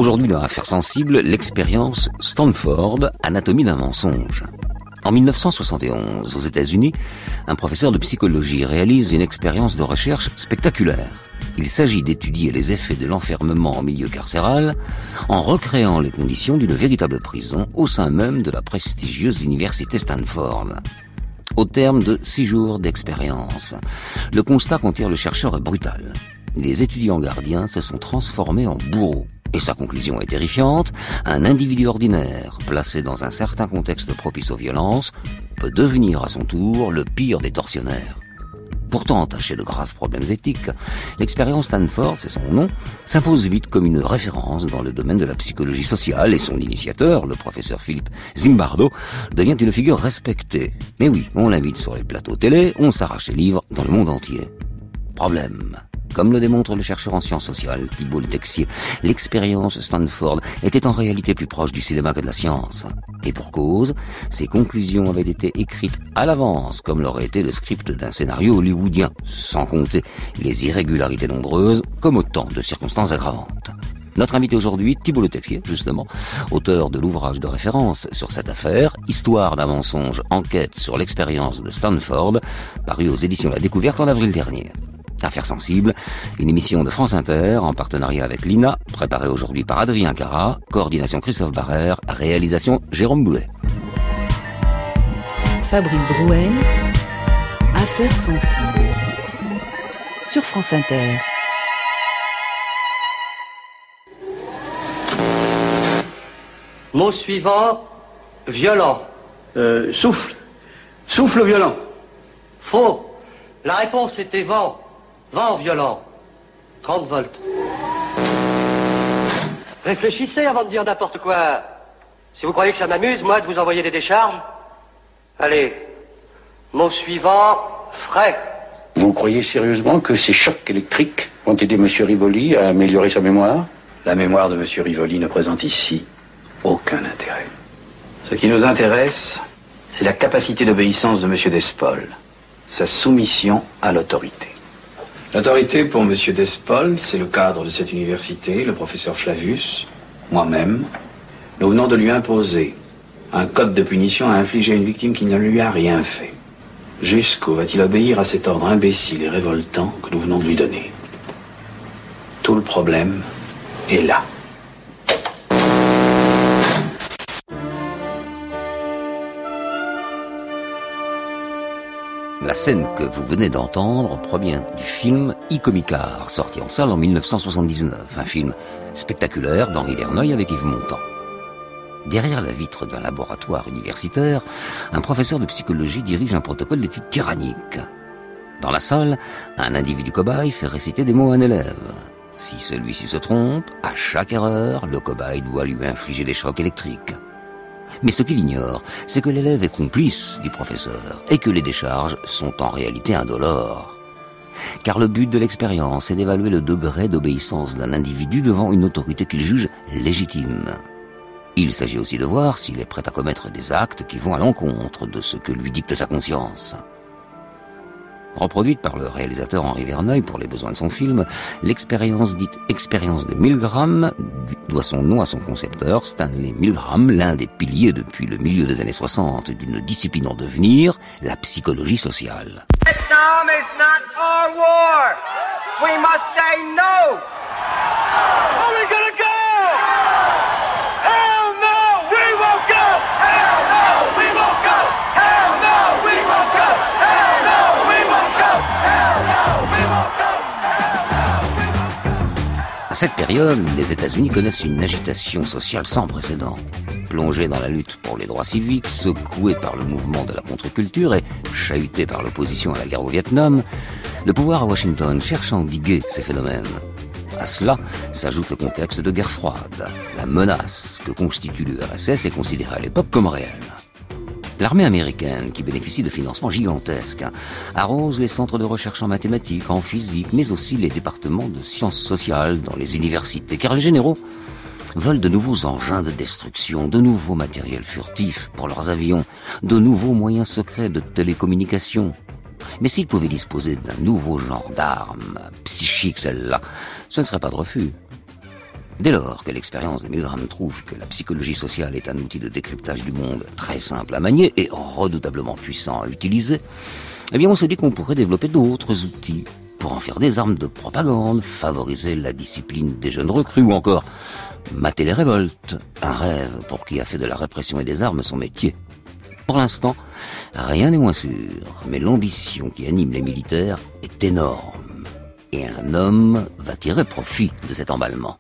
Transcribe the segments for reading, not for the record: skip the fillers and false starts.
Aujourd'hui, dans Affaires sensibles, l'expérience Stanford, anatomie d'un mensonge. En 1971, aux États-Unis, un professeur de psychologie réalise une expérience de recherche spectaculaire. Il s'agit d'étudier les effets de l'enfermement en milieu carcéral en recréant les conditions d'une véritable prison au sein même de la prestigieuse université Stanford. Au terme de 6 jours d'expérience, le constat qu'en tire le chercheur est brutal. Les étudiants gardiens se sont transformés en bourreaux. Et sa conclusion est terrifiante, un individu ordinaire, placé dans un certain contexte propice aux violences, peut devenir à son tour le pire des tortionnaires. Pourtant entaché de graves problèmes éthiques, l'expérience Stanford, c'est son nom, s'impose vite comme une référence dans le domaine de la psychologie sociale et son initiateur, le professeur Philippe Zimbardo, devient une figure respectée. Mais oui, on l'invite sur les plateaux télé, on s'arrache les livres dans le monde entier. Problème. Comme le démontre le chercheur en sciences sociales Thibault Le Texier, l'expérience Stanford était en réalité plus proche du cinéma que de la science. Et pour cause, ses conclusions avaient été écrites à l'avance, comme l'aurait été le script d'un scénario hollywoodien, sans compter les irrégularités nombreuses, comme autant de circonstances aggravantes. Notre invité aujourd'hui, Thibault Le Texier, justement, auteur de l'ouvrage de référence sur cette affaire, Histoire d'un mensonge, enquête sur l'expérience de Stanford, paru aux éditions La Découverte en avril dernier. Affaires sensibles, une émission de France Inter en partenariat avec l'INA, préparée aujourd'hui par Adrien Cara, coordination Christophe Barrère, réalisation Jérôme Boulet. Fabrice Drouel, Affaires sensibles, sur France Inter. Mot suivant, violent. Souffle. Souffle violent. Faux. La réponse était vent. Vent violent. 30 volts. Réfléchissez avant de dire n'importe quoi. Si vous croyez que ça m'amuse, moi, de vous envoyer des décharges. Allez. Mot suivant, frais. Vous croyez sérieusement que ces chocs électriques vont aider M. Rivoli à améliorer sa mémoire? La mémoire de M. Rivoli ne présente ici aucun intérêt. Ce qui nous intéresse, c'est la capacité d'obéissance de M. Despol, sa soumission à l'autorité. L'autorité pour M. Despol, c'est le cadre de cette université, le professeur Flavius, moi-même. Nous venons de lui imposer un code de punition à infliger à une victime qui ne lui a rien fait. Jusqu'où va-t-il obéir à cet ordre imbécile et révoltant que nous venons de lui donner? Tout le problème est là. La scène que vous venez d'entendre provient du film Icomicard, sorti en salle en 1979, un film spectaculaire d'Henri Verneuil avec Yves Montand. Derrière la vitre d'un laboratoire universitaire, un professeur de psychologie dirige un protocole d'études tyranniques. Dans la salle, un individu cobaye fait réciter des mots à un élève. Si celui-ci se trompe, à chaque erreur, le cobaye doit lui infliger des chocs électriques. Mais ce qu'il ignore, c'est que l'élève est complice du professeur et que les décharges sont en réalité indolores. Car le but de l'expérience est d'évaluer le degré d'obéissance d'un individu devant une autorité qu'il juge légitime. Il s'agit aussi de voir s'il est prêt à commettre des actes qui vont à l'encontre de ce que lui dicte sa conscience. Reproduite par le réalisateur Henri Verneuil pour les besoins de son film, l'expérience dite expérience de Milgram doit son nom à son concepteur, Stanley Milgram, l'un des piliers depuis le milieu des années 60 d'une discipline en devenir, la psychologie sociale. Vietnam is not our war. We must say no. Are we gonna go? Hell no, we won't go. Hell no, we won't go. Hell no, we won't go. Hell no, we won't go. Hell no, we won't go. À cette période, les États-Unis connaissent une agitation sociale sans précédent. Plongés dans la lutte pour les droits civiques, secoués par le mouvement de la contre-culture et chahutés par l'opposition à la guerre au Vietnam, le pouvoir à Washington cherche à endiguer ces phénomènes. À cela s'ajoute le contexte de guerre froide. La menace que constitue l'URSS est considérée à l'époque comme réelle. L'armée américaine, qui bénéficie de financements gigantesques, arrose les centres de recherche en mathématiques, en physique, mais aussi les départements de sciences sociales dans les universités, car les généraux veulent de nouveaux engins de destruction, de nouveaux matériels furtifs pour leurs avions, de nouveaux moyens secrets de télécommunication. Mais s'ils pouvaient disposer d'un nouveau genre d'armes, psychiques celles-là, ce ne serait pas de refus. Dès lors que l'expérience de Milgram trouve que la psychologie sociale est un outil de décryptage du monde très simple à manier et redoutablement puissant à utiliser, eh bien on se dit qu'on pourrait développer d'autres outils pour en faire des armes de propagande, favoriser la discipline des jeunes recrues ou encore mater les révoltes, un rêve pour qui a fait de la répression et des armes son métier. Pour l'instant, rien n'est moins sûr, mais l'ambition qui anime les militaires est énorme. Et un homme va tirer profit de cet emballement.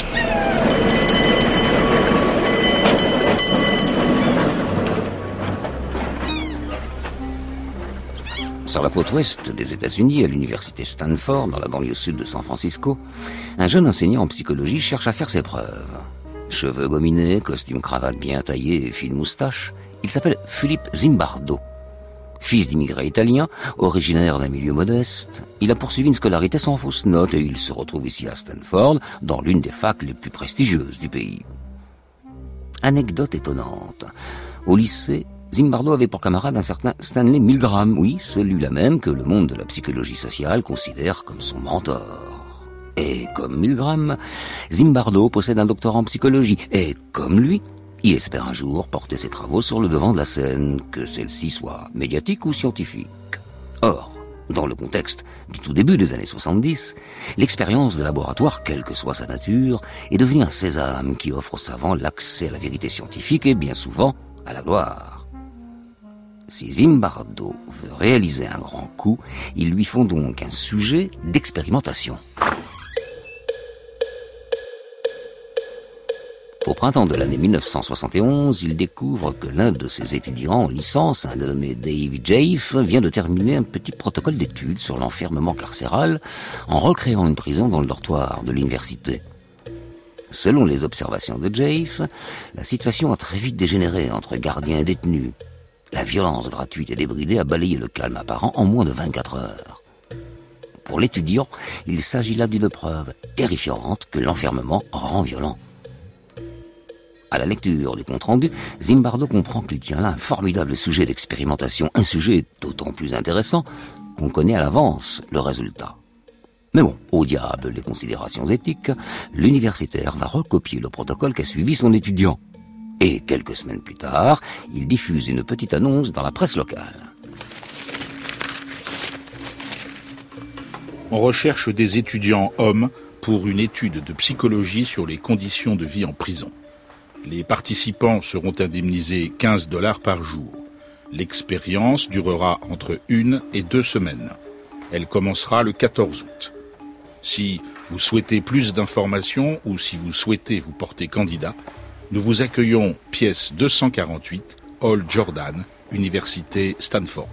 Sur la côte ouest des États-Unis, à l'université Stanford, dans la banlieue sud de San Francisco, un jeune enseignant en psychologie cherche à faire ses preuves. Cheveux gominés, costume cravate bien taillé et fine moustache, il s'appelle Philippe Zimbardo. Fils d'immigrés italiens, originaire d'un milieu modeste, il a poursuivi une scolarité sans fausse note et il se retrouve ici à Stanford, dans l'une des facs les plus prestigieuses du pays. Anecdote étonnante. Au lycée, Zimbardo avait pour camarade un certain Stanley Milgram, oui, celui-là même que le monde de la psychologie sociale considère comme son mentor. Et comme Milgram, Zimbardo possède un doctorat en psychologie, et comme lui, il espère un jour porter ses travaux sur le devant de la scène, que celle-ci soit médiatique ou scientifique. Or, dans le contexte du tout début des années 70, l'expérience de laboratoire, quelle que soit sa nature, est devenue un sésame qui offre aux savants l'accès à la vérité scientifique et bien souvent à la gloire. Si Zimbardo veut réaliser un grand coup, il lui faut donc un sujet d'expérimentation. Au printemps de l'année 1971, il découvre que l'un de ses étudiants en licence, un dénommé Dave Jaffe, vient de terminer un petit protocole d'études sur l'enfermement carcéral en recréant une prison dans le dortoir de l'université. Selon les observations de Jaffe, la situation a très vite dégénéré entre gardiens et détenus. La violence gratuite et débridée a balayé le calme apparent en moins de 24 heures. Pour l'étudiant, il s'agit là d'une preuve terrifiante que l'enfermement rend violent. À la lecture du compte-rendu, Zimbardo comprend qu'il tient là un formidable sujet d'expérimentation, un sujet d'autant plus intéressant qu'on connaît à l'avance le résultat. Mais bon, au diable les considérations éthiques, l'universitaire va recopier le protocole qu'a suivi son étudiant. Et quelques semaines plus tard, il diffuse une petite annonce dans la presse locale. On recherche des étudiants hommes pour une étude de psychologie sur les conditions de vie en prison. Les participants seront indemnisés $15 par jour. L'expérience durera entre 1 et 2 semaines. Elle commencera le 14 août. Si vous souhaitez plus d'informations ou si vous souhaitez vous porter candidat, nous vous accueillons pièce 248, Hall Jordan, Université Stanford.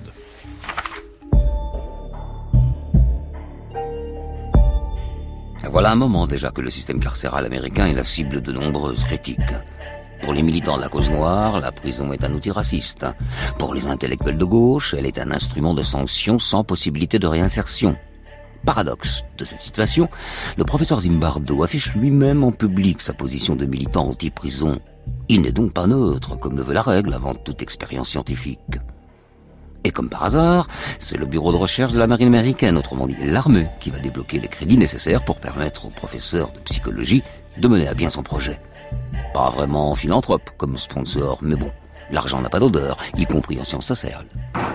Voilà un moment déjà que le système carcéral américain est la cible de nombreuses critiques. Pour les militants de la cause noire, la prison est un outil raciste. Pour les intellectuels de gauche, elle est un instrument de sanction sans possibilité de réinsertion. Paradoxe de cette situation, le professeur Zimbardo affiche lui-même en public sa position de militant anti-prison. Il n'est donc pas neutre, comme le veut la règle avant toute expérience scientifique. Et comme par hasard, c'est le bureau de recherche de la marine américaine, autrement dit l'armée, qui va débloquer les crédits nécessaires pour permettre au professeur de psychologie de mener à bien son projet. Pas vraiment philanthrope comme sponsor, mais bon, l'argent n'a pas d'odeur, y compris en sciences sociales.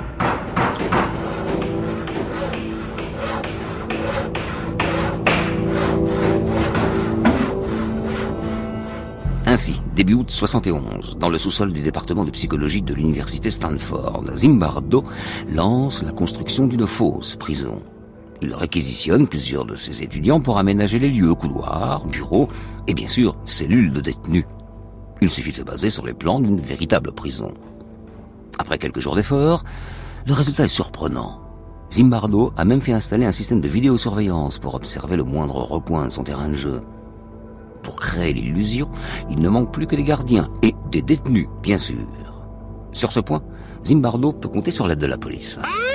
Ainsi, début août 71, dans le sous-sol du département de psychologie de l'université Stanford, Zimbardo lance la construction d'une fausse prison. Il réquisitionne plusieurs de ses étudiants pour aménager les lieux, couloirs, bureaux et bien sûr cellules de détenus. Il suffit de se baser sur les plans d'une véritable prison. Après quelques jours d'efforts, le résultat est surprenant. Zimbardo a même fait installer un système de vidéosurveillance pour observer le moindre recoin de son terrain de jeu. Pour créer l'illusion, il ne manque plus que des gardiens et des détenus, bien sûr. Sur ce point, Zimbardo peut compter sur l'aide de la police.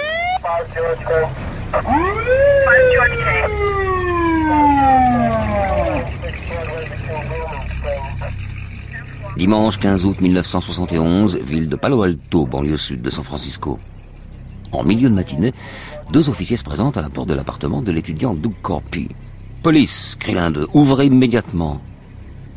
Dimanche 15 août 1971, ville de Palo Alto, banlieue sud de San Francisco. En milieu de matinée, 2 officiers se présentent à la porte de l'appartement de l'étudiant Doug Corpy. « Police !» crie l'un d'eux. « Ouvrez immédiatement !»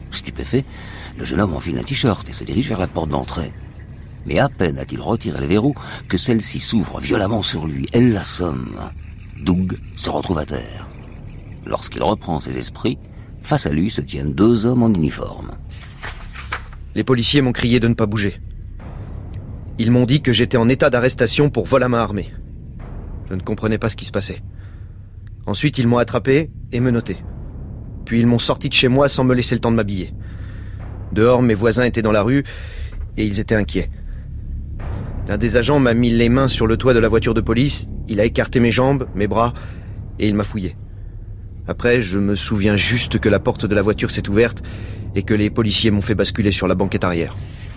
Stupéfait, le jeune homme enfile un t-shirt et se dirige vers la porte d'entrée. Mais à peine a-t-il retiré le verrou que celle-ci s'ouvre violemment sur lui. Elle l'assomme. Doug se retrouve à terre. Lorsqu'il reprend ses esprits, face à lui se tiennent 2 hommes en uniforme. Les policiers m'ont crié de ne pas bouger. Ils m'ont dit que j'étais en état d'arrestation pour vol à main armée. Je ne comprenais pas ce qui se passait. Ensuite, ils m'ont attrapé et menotté. Puis ils m'ont sorti de chez moi sans me laisser le temps de m'habiller. Dehors, mes voisins étaient dans la rue et ils étaient inquiets. L'un des agents m'a mis les mains sur le toit de la voiture de police, il a écarté mes jambes, mes bras, et il m'a fouillé. Après, je me souviens juste que la porte de la voiture s'est ouverte et que les policiers m'ont fait basculer sur la banquette arrière.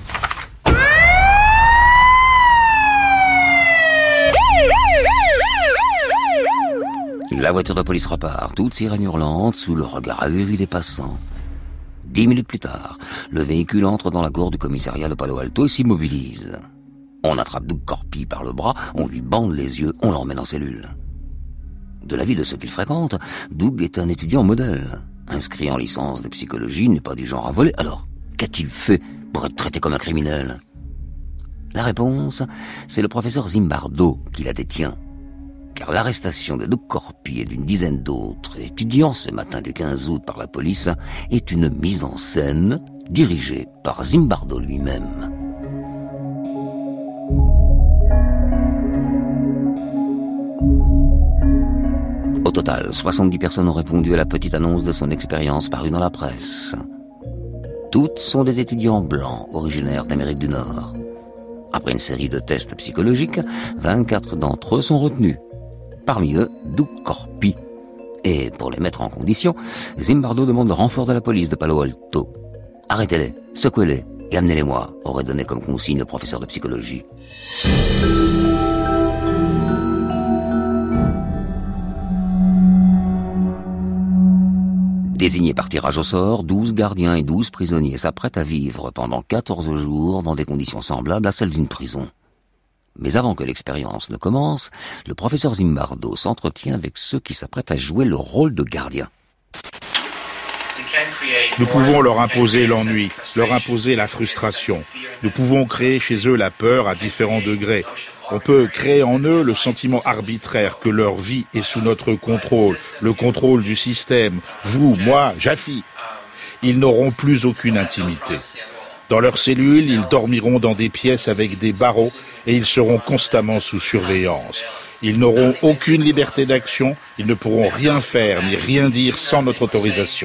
La voiture de police repart, toute sirène hurlante, sous le regard ahuri des passants. 10 minutes plus tard, le véhicule entre dans la cour du commissariat de Palo Alto et s'immobilise. On attrape Doug Corpi par le bras, on lui bande les yeux, on l'emmène en cellule. De l'avis de ceux qu'il fréquente, Doug est un étudiant modèle. Inscrit en licence de psychologie, n'est pas du genre à voler. Alors, qu'a-t-il fait pour être traité comme un criminel? La réponse, c'est le professeur Zimbardo qui la détient. Car l'arrestation de Doug Corpi et d'une dizaine d'autres étudiants ce matin du 15 août par la police est une mise en scène dirigée par Zimbardo lui-même. Au total, 70 personnes ont répondu à la petite annonce de son expérience parue dans la presse. Toutes sont des étudiants blancs originaires d'Amérique du Nord. Après une série de tests psychologiques, 24 d'entre eux sont retenus. Parmi eux, Doug Corpi. Et pour les mettre en condition, Zimbardo demande le renfort de la police de Palo Alto. Arrêtez-les, secouez-les et amenez-les-moi, aurait donné comme consigne le professeur de psychologie. Désignés par tirage au sort, 12 gardiens et 12 prisonniers s'apprêtent à vivre pendant 14 jours dans des conditions semblables à celles d'une prison. Mais avant que l'expérience ne commence, le professeur Zimbardo s'entretient avec ceux qui s'apprêtent à jouer le rôle de gardiens. Nous pouvons leur imposer l'ennui, leur imposer la frustration. Nous pouvons créer chez eux la peur à différents degrés. On peut créer en eux le sentiment arbitraire que leur vie est sous notre contrôle, le contrôle du système. Vous, moi, Jaffi. Ils n'auront plus aucune intimité. Dans leurs cellules, ils dormiront dans des pièces avec des barreaux et ils seront constamment sous surveillance. Ils n'auront aucune liberté d'action, ils ne pourront rien faire ni rien dire sans notre autorisation.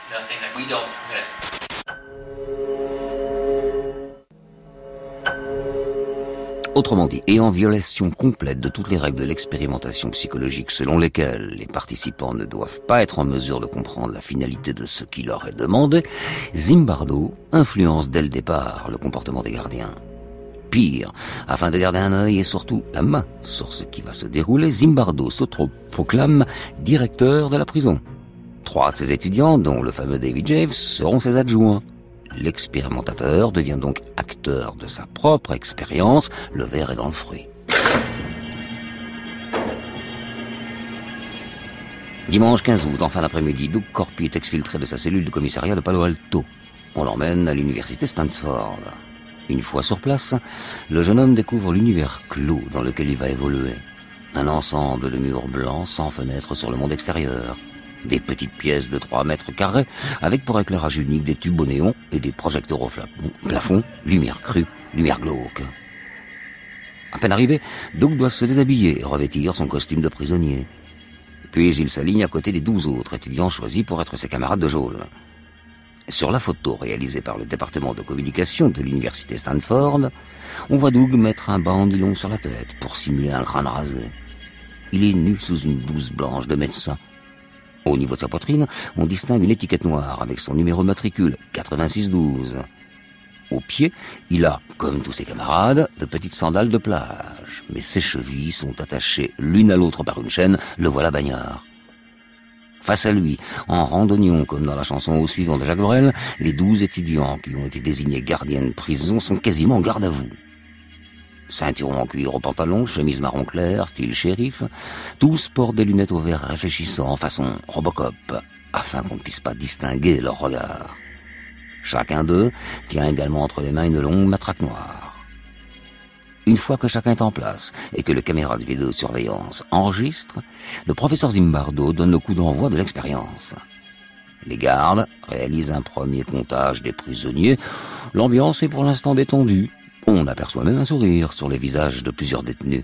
Autrement dit, et en violation complète de toutes les règles de l'expérimentation psychologique selon lesquelles les participants ne doivent pas être en mesure de comprendre la finalité de ce qui leur est demandé, Zimbardo influence dès le départ le comportement des gardiens. Pire, afin de garder un œil et surtout la main sur ce qui va se dérouler, Zimbardo s'autoproclame directeur de la prison. 3 de ses étudiants, dont le fameux David James, seront ses adjoints. L'expérimentateur devient donc acteur de sa propre expérience, le verre est dans le fruit. Dimanche 15 août, en fin d'après-midi, Doug Corpi est exfiltré de sa cellule du commissariat de Palo Alto. On l'emmène à l'université Stanford. Une fois sur place, le jeune homme découvre l'univers clos dans lequel il va évoluer. Un ensemble de murs blancs sans fenêtres sur le monde extérieur. Des petites pièces de 3 mètres carrés, avec pour éclairage unique des tubes au néon et des projecteurs au plafond, lumière crue, lumière glauque. À peine arrivé, Doug doit se déshabiller et revêtir son costume de prisonnier. Puis il s'aligne à côté des 12 autres étudiants choisis pour être ses camarades de geôle. Sur la photo réalisée par le département de communication de l'université Stanford, on voit Doug mettre un bandillon sur la tête pour simuler un crâne rasé. Il est nu sous une blouse blanche de médecin. Au niveau de sa poitrine, on distingue une étiquette noire avec son numéro de matricule, 8612. Au pied, il a, comme tous ses camarades, de petites sandales de plage. Mais ses chevilles sont attachées l'une à l'autre par une chaîne, le voilà bagnard. Face à lui, en randonnion comme dans la chanson Au suivant de Jacques Brel, les 12 étudiants qui ont été désignés gardiens de prison sont quasiment en garde à vous. Ceinturon en cuir au pantalon, chemise marron clair, style shérif, tous portent des lunettes au verre réfléchissant, façon Robocop, afin qu'on ne puisse pas distinguer leur regard. Chacun d'eux tient également entre les mains une longue matraque noire. Une fois que chacun est en place et que le caméra de vidéosurveillance enregistre, le professeur Zimbardo donne le coup d'envoi de l'expérience. Les gardes réalisent un premier comptage des prisonniers. L'ambiance est pour l'instant détendue. On aperçoit même un sourire sur les visages de plusieurs détenus.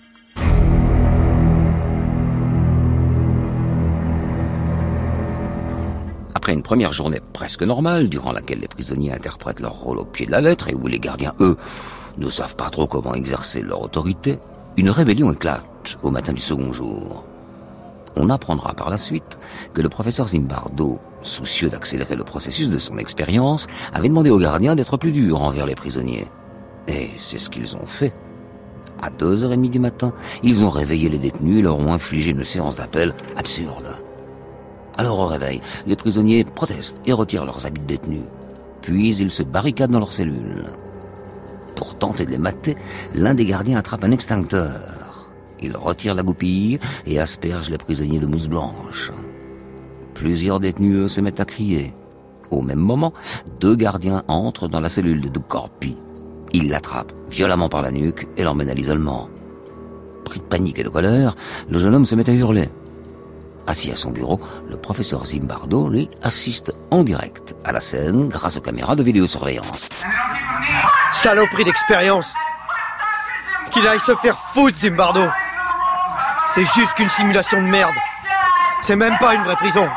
Après une première journée presque normale, durant laquelle les prisonniers interprètent leur rôle au pied de la lettre et où les gardiens, eux, ne savent pas trop comment exercer leur autorité, une rébellion éclate au matin du second jour. On apprendra par la suite que le professeur Zimbardo, soucieux d'accélérer le processus de son expérience, avait demandé aux gardiens d'être plus durs envers les prisonniers. Et c'est ce qu'ils ont fait. À 2h30 du matin, ils ont réveillé les détenus et leur ont infligé une séance d'appel absurde. Alors au réveil, les prisonniers protestent et retirent leurs habits de détenus. Puis ils se barricadent dans leurs cellules. Pour tenter de les mater, l'un des gardiens attrape un extincteur. Il retire la goupille et asperge les prisonniers de mousse blanche. Plusieurs détenus, eux, se mettent à crier. Au même moment, 2 gardiens entrent dans la cellule de Corpi. Ils l'attrapent violemment par la nuque et l'emmènent à l'isolement. Pris de panique et de colère, le jeune homme se met à hurler. Assis à son bureau, le professeur Zimbardo, lui, assiste en direct à la scène grâce aux caméras de vidéosurveillance. Saloperie d'expérience! Qu'il aille se faire foutre, Zimbardo! C'est juste qu'une simulation de merde! C'est même pas une vraie prison!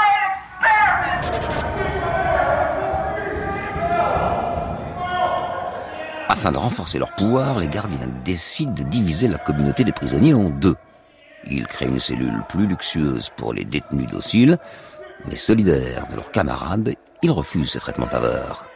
Afin de renforcer leur pouvoir, les gardiens décident de diviser la communauté des prisonniers en 2. Ils créent une cellule plus luxueuse pour les détenus dociles, mais solidaires de leurs camarades, ils refusent ce traitement de faveur.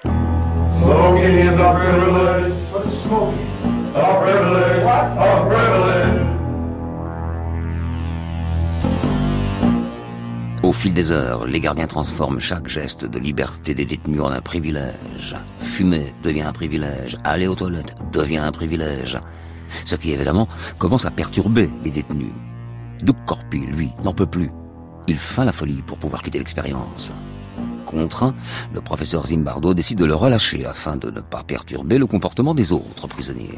Au fil des heures, les gardiens transforment chaque geste de liberté des détenus en un privilège. Fumer devient un privilège, aller aux toilettes devient un privilège. Ce qui, évidemment, commence à perturber les détenus. Duc Corpi, lui, n'en peut plus. Il feint la folie pour pouvoir quitter l'expérience. Contraint, le professeur Zimbardo décide de le relâcher afin de ne pas perturber le comportement des autres prisonniers.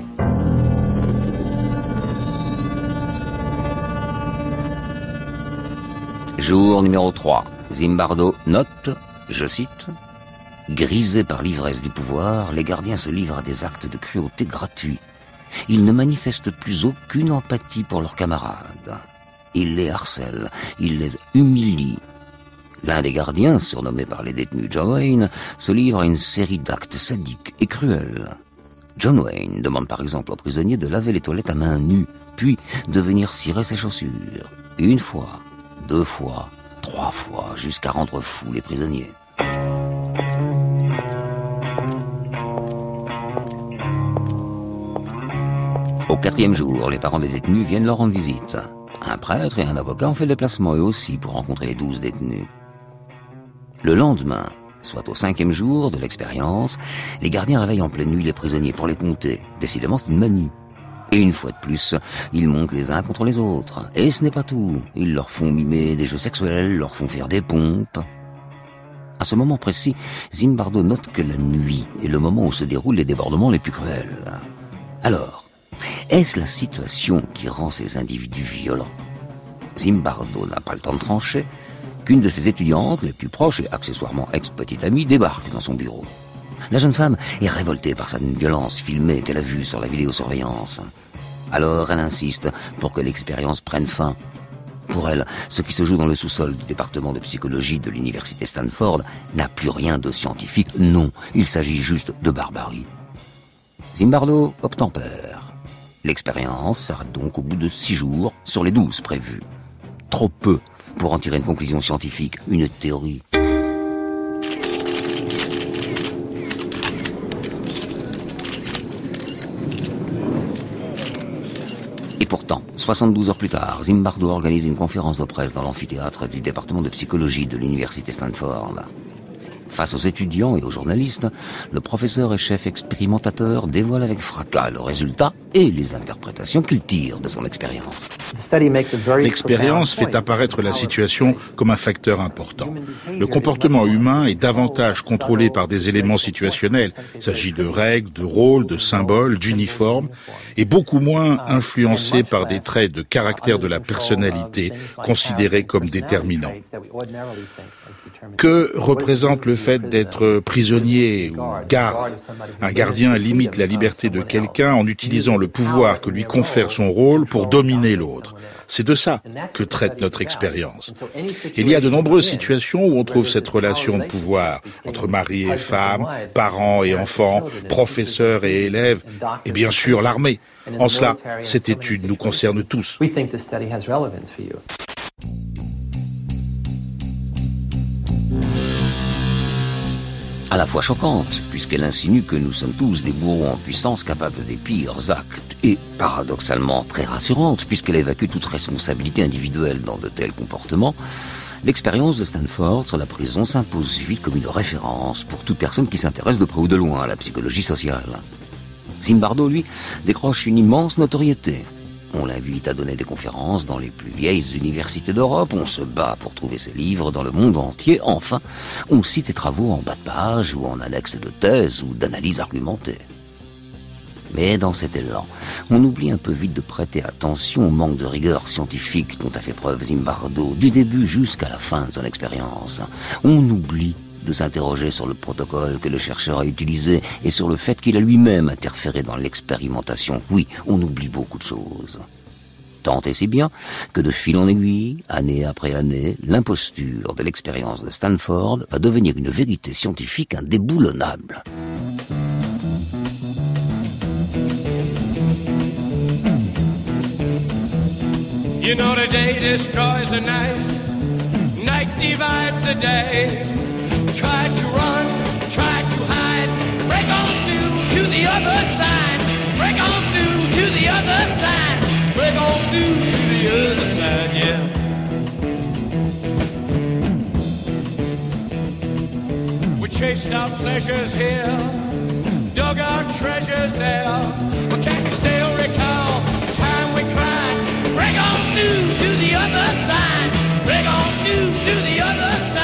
Jour numéro 3. Zimbardo note, je cite, « Grisés par l'ivresse du pouvoir, les gardiens se livrent à des actes de cruauté gratuits. Ils ne manifestent plus aucune empathie pour leurs camarades. Ils les harcèlent, ils les humilient. L'un des gardiens, surnommé par les détenus John Wayne, se livre à une série d'actes sadiques et cruels. John Wayne demande par exemple aux prisonniers de laver les toilettes à main nue, puis de venir cirer ses chaussures. 1 fois, 2 fois, 3 fois, jusqu'à rendre fous les prisonniers. Au 4e jour, les parents des détenus viennent leur rendre visite. Un prêtre et un avocat ont fait le déplacement eux aussi pour rencontrer les 12 détenus. Le lendemain, soit au 5e jour de l'expérience, les gardiens réveillent en pleine nuit les prisonniers pour les compter. Décidément, c'est une manie. Et une fois de plus, ils montent les uns contre les autres. Et ce n'est pas tout. Ils leur font mimer des jeux sexuels, leur font faire des pompes. À ce moment précis, Zimbardo note que la nuit est le moment où se déroulent les débordements les plus cruels. Alors, est-ce la situation qui rend ces individus violents? Zimbardo n'a pas le temps de trancher qu'une de ses étudiantes, les plus proches et accessoirement ex-petite amie, débarque dans son bureau. La jeune femme est révoltée par cette violence filmée qu'elle a vue sur la vidéosurveillance. Alors elle insiste pour que l'expérience prenne fin. Pour elle, ce qui se joue dans le sous-sol du département de psychologie de l'université Stanford n'a plus rien de scientifique. Non, il s'agit juste de barbarie. Zimbardo obtempère. L'expérience s'arrête donc au bout de 6 jours sur les 12 prévus. Trop peu pour en tirer une conclusion scientifique, une théorie. Et pourtant, 72 heures plus tard, Zimbardo organise une conférence de presse dans l'amphithéâtre du département de psychologie de l'université Stanford. Face aux étudiants et aux journalistes, le professeur et chef expérimentateur dévoile avec fracas le résultat et les interprétations qu'il tire de son expérience. L'expérience fait apparaître la situation comme un facteur important. Le comportement humain est davantage contrôlé par des éléments situationnels. Il s'agit de règles, de rôles, de symboles, d'uniformes, et beaucoup moins influencé par des traits de caractère de la personnalité considérés comme déterminants. Que représente le fait d'être prisonnier ou garde ? Un gardien limite la liberté de quelqu'un en utilisant le pouvoir que lui confère son rôle pour dominer l'autre. C'est de ça que traite notre expérience. Il y a de nombreuses situations où on trouve cette relation de pouvoir entre mari et femme, parents et enfants, professeurs et élèves, et bien sûr l'armée. En cela, cette étude nous concerne tous. À la fois choquante, puisqu'elle insinue que nous sommes tous des bourreaux en puissance capables des pires actes, et paradoxalement très rassurante, puisqu'elle évacue toute responsabilité individuelle dans de tels comportements, l'expérience de Stanford sur la prison s'impose vite comme une référence pour toute personne qui s'intéresse de près ou de loin à la psychologie sociale. Zimbardo, lui, décroche une immense notoriété. On l'invite à donner des conférences dans les plus vieilles universités d'Europe, on se bat pour trouver ses livres dans le monde entier, enfin, on cite ses travaux en bas de page ou en annexe de thèse ou d'analyse argumentée. Mais dans cet élan, on oublie un peu vite de prêter attention au manque de rigueur scientifique dont a fait preuve Zimbardo, du début jusqu'à la fin de son expérience. On oublie de s'interroger sur le protocole que le chercheur a utilisé et sur le fait qu'il a lui-même interféré dans l'expérimentation. Oui, on oublie beaucoup de choses. Tant et si bien que de fil en aiguille, année après année, l'imposture de l'expérience de Stanford va devenir une vérité scientifique indéboulonnable. You know the day destroys the night, night divides the day. Try to run, try to hide, break on through to the other side, break on through to the other side, break on through to the other side, yeah. We chased our pleasures here, dug our treasures there, but can you still recall the time we cried, break on through to the other side, break on through to the other side.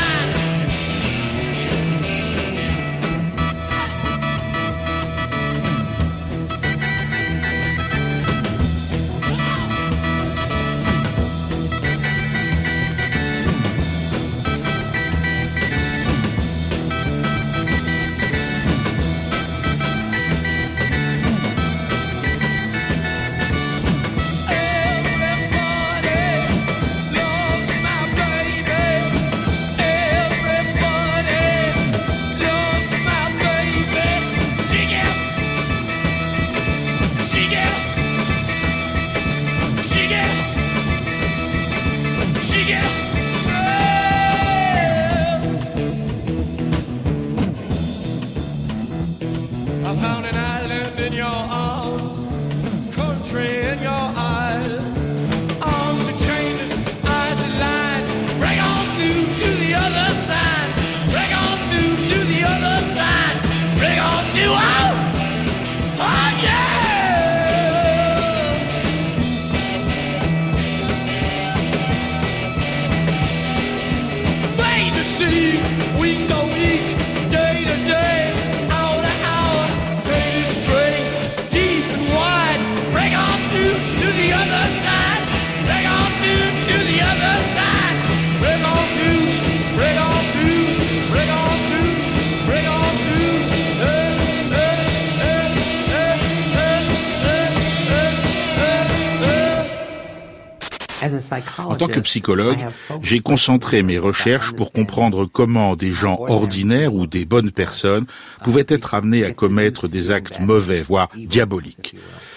En tant que psychologue, j'ai concentré mes recherches pour comprendre comment des gens ordinaires ou des bonnes personnes pouvaient être amenés à commettre des actes mauvais, voire diaboliques.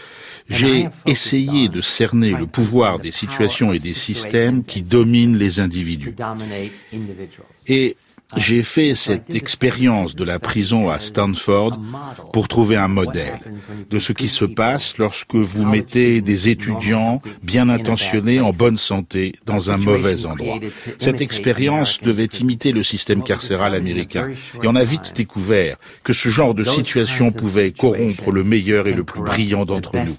J'ai essayé de cerner le pouvoir des situations et des systèmes qui dominent les individus. Et J'ai fait cette expérience de la prison à Stanford pour trouver un modèle de ce qui se passe lorsque vous mettez des étudiants bien intentionnés, en bonne santé, dans un mauvais endroit. Cette expérience devait imiter le système carcéral américain. Et on a vite découvert que ce genre de situation pouvait corrompre le meilleur et le plus brillant d'entre nous.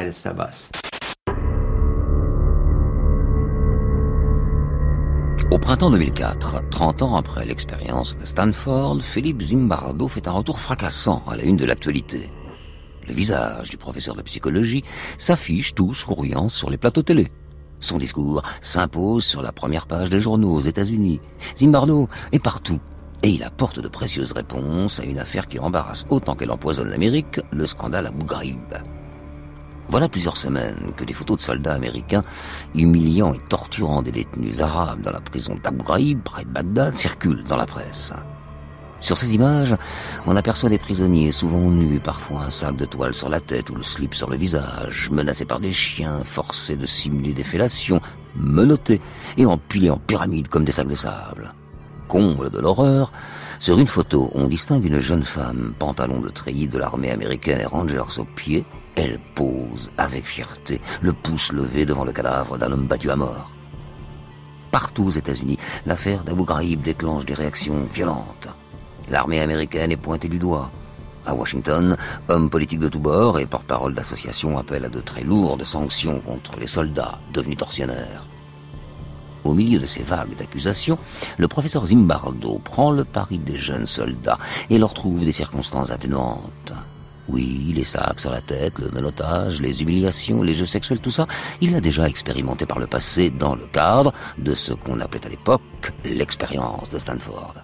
Au printemps 2004, 30 ans après l'expérience de Stanford, Philippe Zimbardo fait un retour fracassant à la une de l'actualité. Le visage du professeur de psychologie s'affiche tout souriant sur les plateaux télé. Son discours s'impose sur la première page des journaux aux États-Unis. Zimbardo est partout et il apporte de précieuses réponses à une affaire qui embarrasse autant qu'elle empoisonne l'Amérique, le scandale Abu Ghraib. Voilà plusieurs semaines que des photos de soldats américains humiliant et torturant des détenus arabes dans la prison d'Abu Ghraib, près de Bagdad, circulent dans la presse. Sur ces images, on aperçoit des prisonniers souvent nus, parfois un sac de toile sur la tête ou le slip sur le visage, menacés par des chiens, forcés de simuler des fellations, menottés et empilés en pyramide comme des sacs de sable. Comble de l'horreur, sur une photo, on distingue une jeune femme, pantalon de treillis de l'armée américaine et Rangers aux pieds. Elle pose avec fierté, le pouce levé devant le cadavre d'un homme battu à mort. Partout aux États-Unis, l'affaire d'Abu Ghraib déclenche des réactions violentes. L'armée américaine est pointée du doigt. À Washington, hommes politiques de tous bords et porte-parole d'associations appellent à de très lourdes sanctions contre les soldats devenus tortionnaires. Au milieu de ces vagues d'accusations, le professeur Zimbardo prend le pari des jeunes soldats et leur trouve des circonstances atténuantes. Oui, les sacs sur la tête, le menottage, les humiliations, les jeux sexuels, tout ça, il l'a déjà expérimenté par le passé dans le cadre de ce qu'on appelait à l'époque l'expérience de Stanford.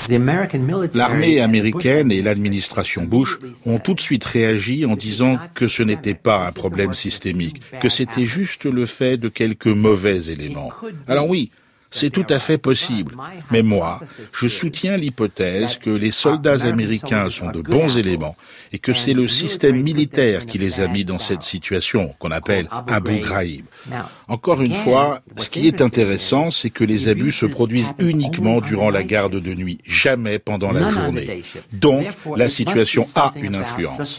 L'armée américaine et l'administration Bush ont tout de suite réagi en disant que ce n'était pas un problème systémique, que c'était juste le fait de quelques mauvais éléments. Alors oui, c'est tout à fait possible. Mais moi, je soutiens l'hypothèse que les soldats américains sont de bons éléments et que c'est le système militaire qui les a mis dans cette situation qu'on appelle Abu Ghraib. Encore une fois, ce qui est intéressant, c'est que les abus se produisent uniquement durant la garde de nuit, jamais pendant la journée. Donc, la situation a une influence.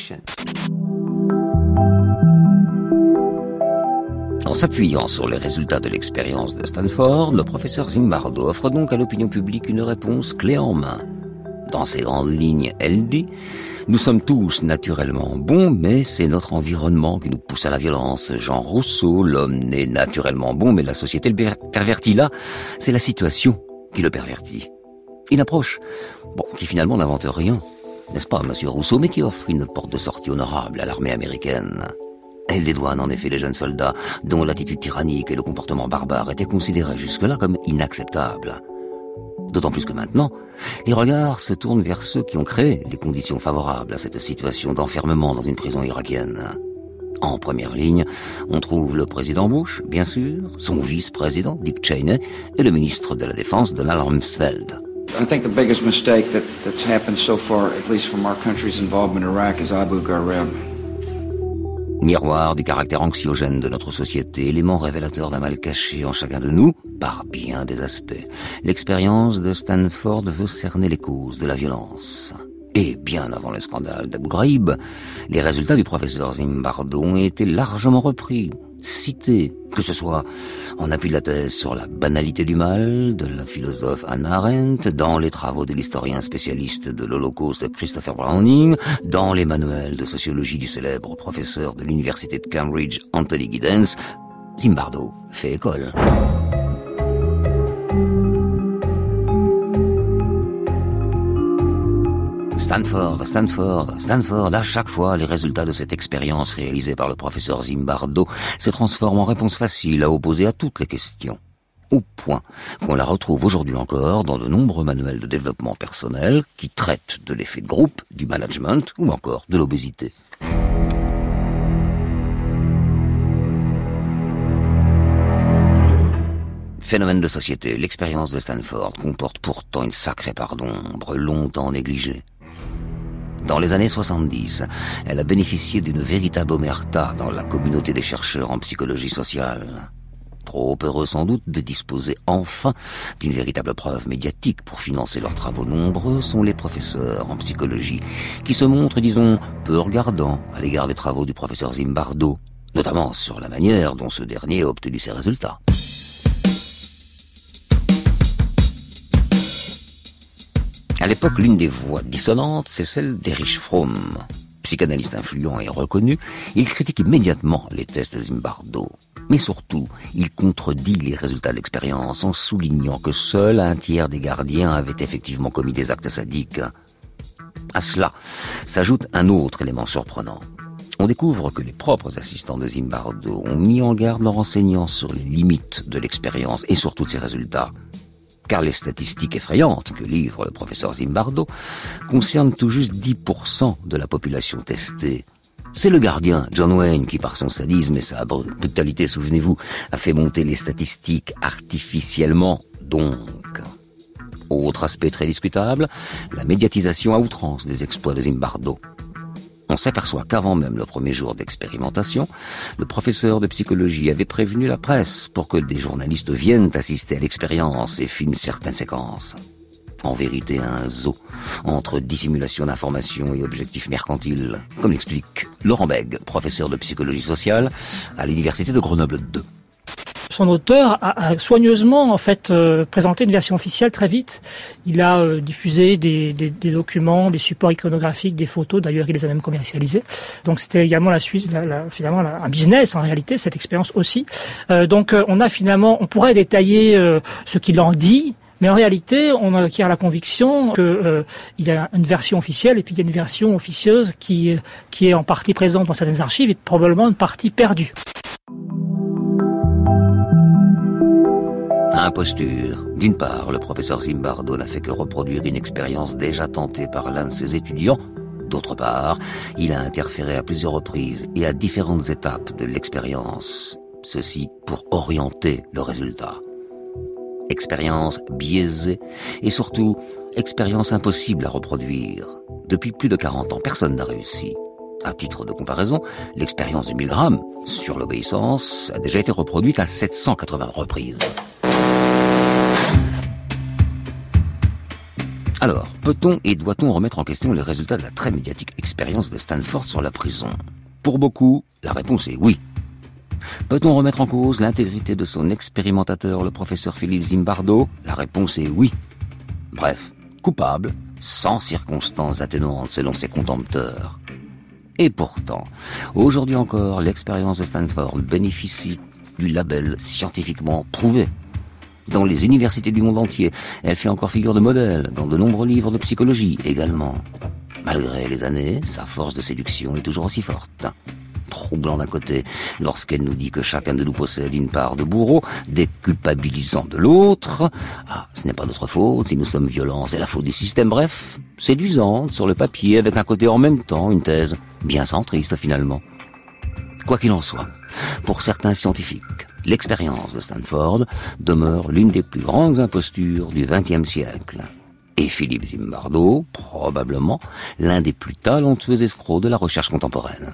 En s'appuyant sur les résultats de l'expérience de Stanford, le professeur Zimbardo offre donc à l'opinion publique une réponse clé en main. Dans ses grandes lignes, elle dit « Nous sommes tous naturellement bons, mais c'est notre environnement qui nous pousse à la violence. Jean Rousseau, l'homme n'est naturellement bon, mais la société le pervertit. Là, c'est la situation qui le pervertit. » Une approche, qui finalement n'invente rien, n'est-ce pas, monsieur Rousseau, mais qui offre une porte de sortie honorable à l'armée américaine. Elle dédouane en effet les jeunes soldats dont l'attitude tyrannique et le comportement barbare étaient considérés jusque-là comme inacceptables. D'autant plus que maintenant, les regards se tournent vers ceux qui ont créé les conditions favorables à cette situation d'enfermement dans une prison irakienne. En première ligne, on trouve le président Bush, bien sûr, son vice-président Dick Cheney et le ministre de la Défense Donald Rumsfeld. I think the biggest mistake that's happened so far, at least from our country's involvement in Iraq, is Abu Ghraib. Miroir du caractère anxiogène de notre société, élément révélateur d'un mal caché en chacun de nous, par bien des aspects. L'expérience de Stanford veut cerner les causes de la violence. Et bien avant le scandale d'Abu Ghraib, les résultats du professeur Zimbardo ont été largement repris, cités, que ce soit en appui de la thèse sur la banalité du mal de la philosophe Hannah Arendt, dans les travaux de l'historien spécialiste de l'Holocauste Christopher Browning, dans les manuels de sociologie du célèbre professeur de l'université de Cambridge Anthony Giddens. Zimbardo fait école. Stanford, à chaque fois, les résultats de cette expérience réalisée par le professeur Zimbardo se transforment en réponse facile à opposer à toutes les questions. Au point qu'on la retrouve aujourd'hui encore dans de nombreux manuels de développement personnel qui traitent de l'effet de groupe, du management ou encore de l'obésité. Phénomène de société, l'expérience de Stanford comporte pourtant une sacrée part d'ombre, longtemps négligée. Dans les années 70, elle a bénéficié d'une véritable omerta dans la communauté des chercheurs en psychologie sociale. trop heureux sans doute de disposer enfin d'une véritable preuve médiatique pour financer leurs travaux. Nombreux sont les professeurs en psychologie qui se montrent, disons, peu regardants à l'égard des travaux du professeur Zimbardo, notamment sur la manière dont ce dernier a obtenu ses résultats. À l'époque, l'une des voix dissonantes, c'est celle d'Erich Fromm. Psychanalyste influent et reconnu, il critique immédiatement les tests de Zimbardo. Mais surtout, il contredit les résultats de l'expérience en soulignant que seul un tiers des gardiens avaient effectivement commis des actes sadiques. À cela s'ajoute un autre élément surprenant. On découvre que les propres assistants de Zimbardo ont mis en garde leurs enseignants sur les limites de l'expérience et surtout de ses résultats. Car les statistiques effrayantes que livre le professeur Zimbardo concernent tout juste 10% de la population testée. C'est le gardien, John Wayne, qui par son sadisme et sa brutalité, souvenez-vous, a fait monter les statistiques artificiellement, donc. Autre aspect très discutable, la médiatisation à outrance des exploits de Zimbardo. On s'aperçoit qu'avant même le premier jour d'expérimentation, le professeur de psychologie avait prévenu la presse pour que des journalistes viennent assister à l'expérience et filment certaines séquences. En vérité, un zoo entre dissimulation d'informations et objectifs mercantiles, comme l'explique Laurent Bègue, professeur de psychologie sociale à l'université de Grenoble 2. Son auteur a soigneusement présenté une version officielle très vite. Il a diffusé des documents, des supports iconographiques, des photos. D'ailleurs, il les a même commercialisés. Donc, c'était également finalement un business en réalité, cette expérience aussi. On pourrait détailler ce qu'il en dit. Mais en réalité, on acquiert la conviction qu'il y a une version officielle et puis il y a une version officieuse qui est en partie présente dans certaines archives et probablement une partie perdue. Imposture. D'une part, le professeur Zimbardo n'a fait que reproduire une expérience déjà tentée par l'un de ses étudiants. D'autre part, il a interféré à plusieurs reprises et à différentes étapes de l'expérience. Ceci pour orienter le résultat. Expérience biaisée et surtout, expérience impossible à reproduire. Depuis plus de 40 ans, personne n'a réussi. À titre de comparaison, l'expérience de Milgram sur l'obéissance a déjà été reproduite à 780 reprises. Alors, peut-on et doit-on remettre en question les résultats de la très médiatique expérience de Stanford sur la prison ? Pour beaucoup, la réponse est oui. Peut-on remettre en cause l'intégrité de son expérimentateur, le professeur Philippe Zimbardo ? La réponse est oui. Bref, coupable, sans circonstances atténuantes selon ses contempteurs. Et pourtant, aujourd'hui encore, l'expérience de Stanford bénéficie du label scientifiquement prouvé. Dans les universités du monde entier, elle fait encore figure de modèle, dans de nombreux livres de psychologie également. Malgré les années, sa force de séduction est toujours aussi forte. Troublant d'un côté, lorsqu'elle nous dit que chacun de nous possède une part de bourreau, déculpabilisant de l'autre. Ah, ce n'est pas notre faute, si nous sommes violents, c'est la faute du système. Bref, séduisante sur le papier, avec un côté en même temps, une thèse bien centriste finalement. Quoi qu'il en soit, pour certains scientifiques, l'expérience de Stanford demeure l'une des plus grandes impostures du XXe siècle. Et Philippe Zimbardo, probablement, l'un des plus talentueux escrocs de la recherche contemporaine.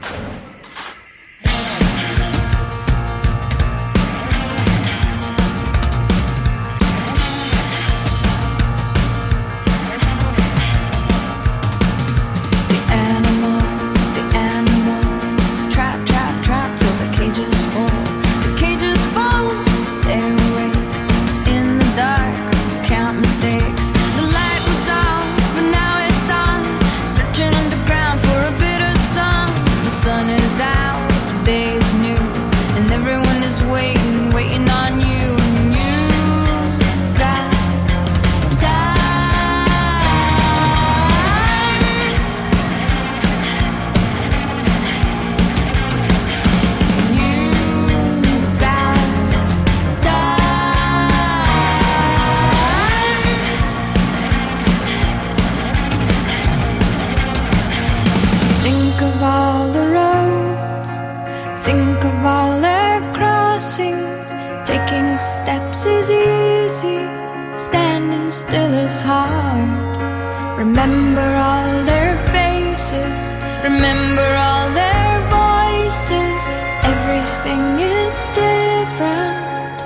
Remember all their faces, everything is different.